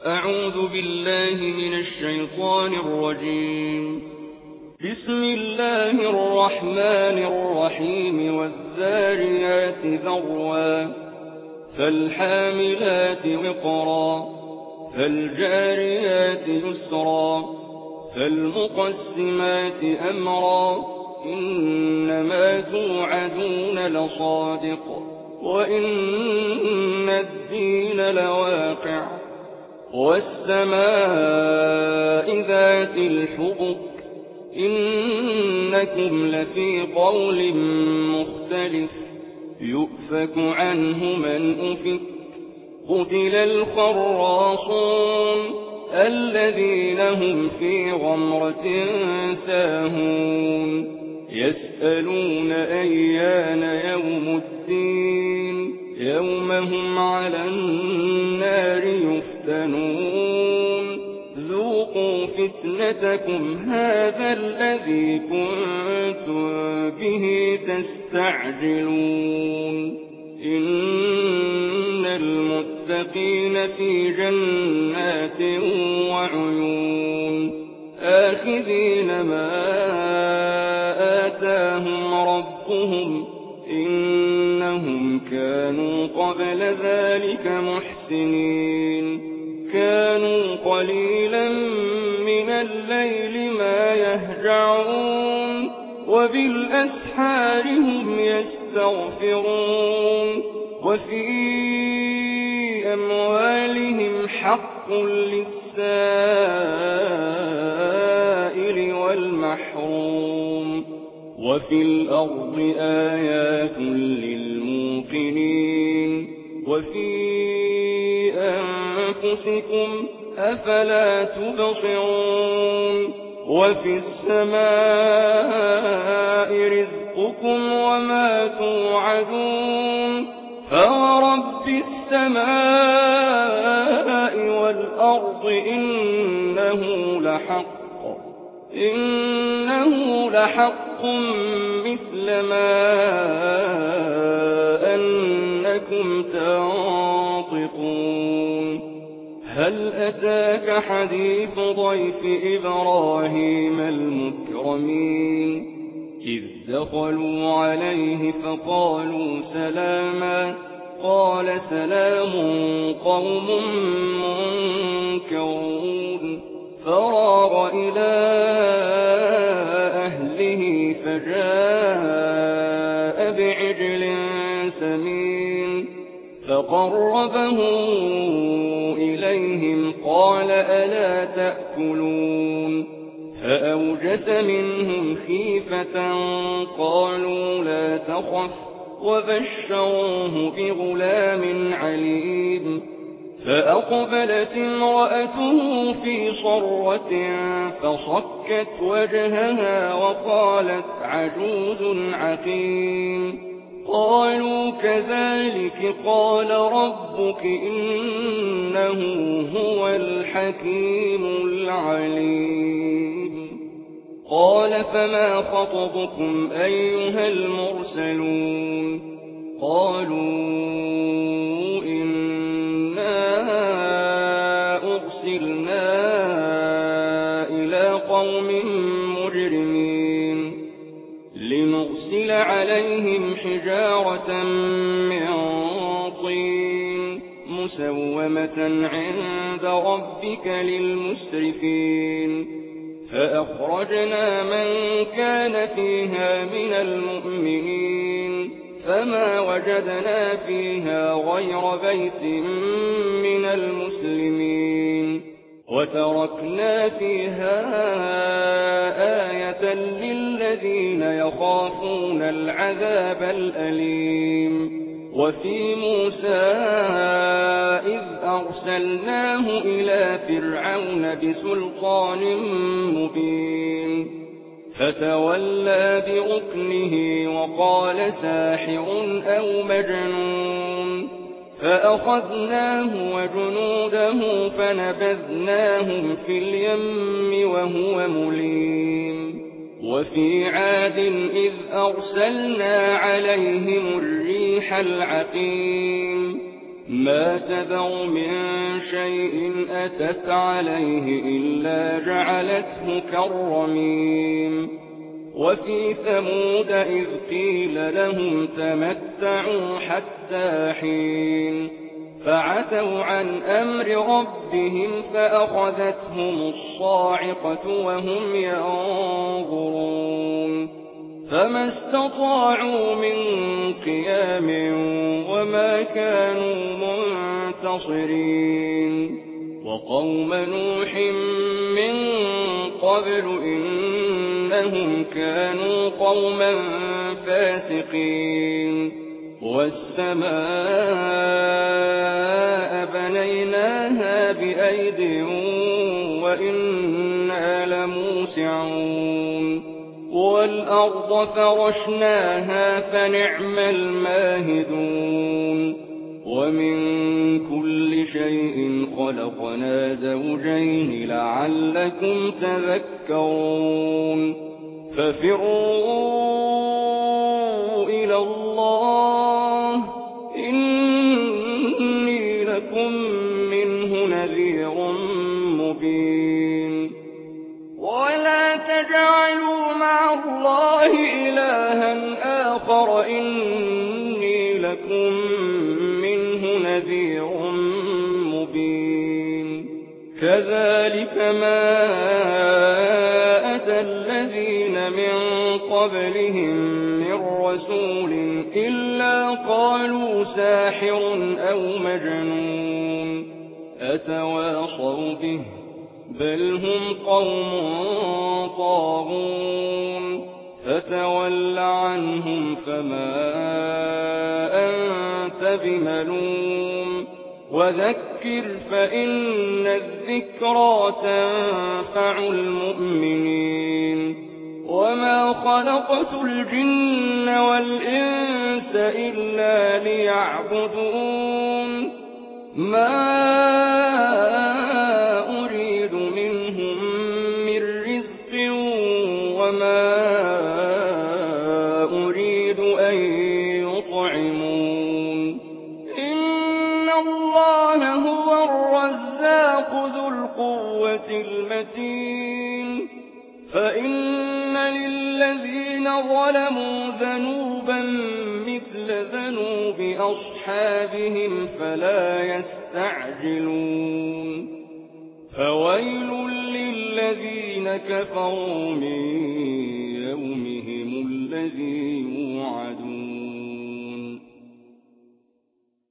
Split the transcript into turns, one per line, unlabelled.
أعوذ بالله من الشيطان الرجيم. بسم الله الرحمن الرحيم. والذاريات ذروا فالحاملات وقرا فالجاريات يسرا فالمقسمات أمرا إنما توعدون لصادق وإن الدين لواقع والسماء ذات الحبك إنكم لفي قول مختلف يؤفك عنه من أفك قتل الخراصون الذين هم في غمرة ساهون يسألون أيان يوم الدين يوم هم على النار يفتنون ذوقوا فتنتكم هذا الذي كنتم به تستعجلون إن المتقين في جنات وعيون آخذين ما آتاهم ربهم إنهم كانوا قبل ذلك محسنين كانوا قليلا من الليل ما يهجعون وبالأسحار هم يستغفرون وفي أموالهم حق للسائل والمحروم وفي الأرض آيات للموقنين وفي أنفسكم أفلا تبصرون وفي السماء رزقكم وما توعدون فورب السماء والأرض إنه لحق مثل ما أنكم تنطقون هل أتاك حديث ضيف إبراهيم المكرمين إذ دخلوا عليه فقالوا سلاما قال سلام قوم منكرون فراغ إلى أهله فجاء بعجل سمين فقربه إليهم قال ألا تأكلون فأوجس منهم خيفة قالوا لا تخف وبشروه بغلام عليم فأقبلت امرأته في صرة فصكت وجهها وقالت عجوز عقيم قالوا كذلك قال ربك إنه هو الحكيم العليم قال فما خطبكم أيها المرسلون قالوا أرسلنا إلى قوم مجرمين لنرسل عليهم حجارة من طين مسومة عند ربك للمسرفين فأخرجنا من كان فيها من المؤمنين فما وجدنا فيها غير بيت من المسلمين وتركنا فيها آية للذين يخافون العذاب الأليم وفي موسى إذ أرسلناه إلى فرعون بسلطان مبين فتولى بركنه وقال ساحر أو مجنون فأخذناه وجنوده فنبذناهم في اليم وهو مليم وفي عاد إذ أرسلنا عليهم الريح العقيم ما تذر من شيء أتت عليه إلا جعلته كالرميم وفي ثمود إذ قيل لهم تمتعوا حتى حين فعتوا عن أمر ربهم فأخذتهم الصاعقة وهم ينظرون فما استطاعوا من قيام وما كانوا منتصرين وقوم نوح من قبل إنهم كانوا قوما فاسقين والسماء بنيناها بأيد وإنا لموسعون والأرض فرشناها فنعم الماهدون ومن كل شيء خلقنا زوجين لعلكم تذكرون ففروا إلى الله إني لكم منه نذير مبين ولا تجعلوا مع الله إلها آخر إني لكم منه نذير مبين كذلك ما أتى الذين من قبلهم من رسول إلا قالوا ساحر أو مجنون أتواصوا به بل هم قوم طاغون فتول عنهم فما أنت بملوم وذكر فإن الذكرى تنفع المؤمنين وما خلقت الجن والإنس إلا ليعبدون ما أريد منهم من رزق وما أريد أن يطعمون إن الله هو الرزاق ذو القوة المتين فإن للذين ظلموا ذنوبا مثل ذنوب أصحابهم فلا يستعجلون فويل للذين كفروا من يومهم الذي يوعدون